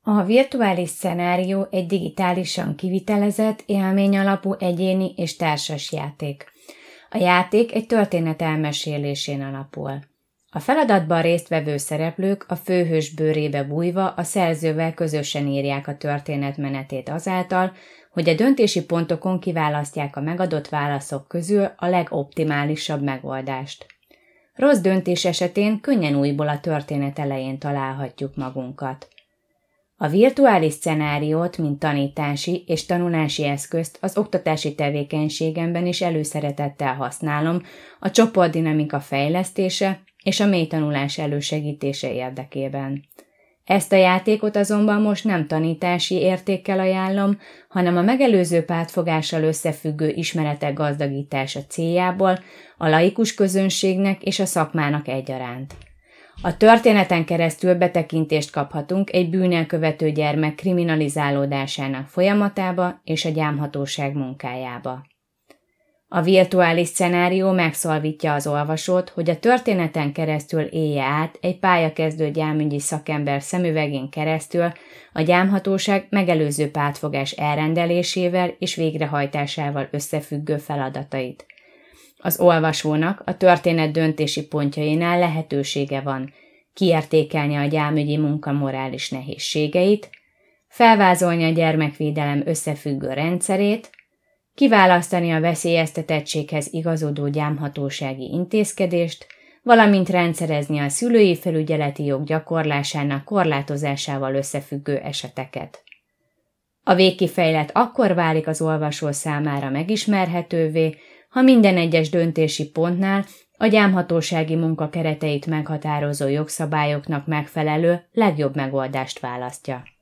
A virtuális szenárió egy digitálisan kivitelezett, élményalapú egyéni és társas játék. A játék egy történet elmesélésén alapul. A feladatban résztvevő szereplők a főhős bőrébe bújva a szerzővel közösen írják a történet menetét azáltal, hogy a döntési pontokon kiválasztják a megadott válaszok közül a legoptimálisabb megoldást. Rossz döntés esetén könnyen újból a történet elején találhatjuk magunkat. A virtuális szenáriót, mint tanítási és tanulási eszközt az oktatási tevékenységemben is előszeretettel használom a csoportdinamika fejlesztése és a mélytanulás elősegítése érdekében. Ezt a játékot azonban most nem tanítási értékkel ajánlom, hanem a megelőző pártfogással összefüggő ismeretek gazdagítása céljából a laikus közönségnek és a szakmának egyaránt. A történeten keresztül betekintést kaphatunk egy bűnelkövető gyermek kriminalizálódásának folyamatába és a gyámhatóság munkájába. A virtuális szenárió megszólítja az olvasót, hogy a történeten keresztül élje át egy pályakezdő gyámügyi szakember szemüvegén keresztül a gyámhatóság megelőző pártfogás elrendelésével és végrehajtásával összefüggő feladatait. Az olvasónak a történet döntési pontjainál lehetősége van kiértékelni a gyámügyi munka morális nehézségeit, felvázolni a gyermekvédelem összefüggő rendszerét, kiválasztani a veszélyeztetettséghez igazodó gyámhatósági intézkedést, valamint rendszerezni a szülői felügyeleti jog gyakorlásának korlátozásával összefüggő eseteket. A végkifejlet akkor válik az olvasó számára megismerhetővé, ha minden egyes döntési pontnál a gyámhatósági munka kereteit meghatározó jogszabályoknak megfelelő legjobb megoldást választja.